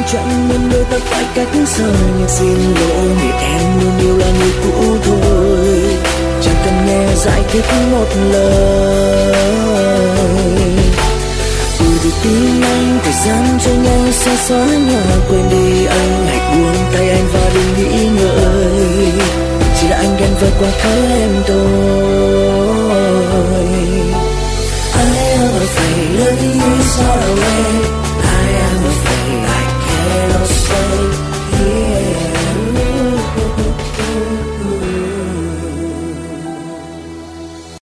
chẳng nên đôi ta phải cách xa, nhưng xin lỗi vì em luôn yêu là người cũ thôi, chẳng cần nghe giải thích một lời. Từ tim anh thời gian trôi nhanh sẽ xóa nhòa, quên đi anh, hãy buông tay anh và đừng nghĩ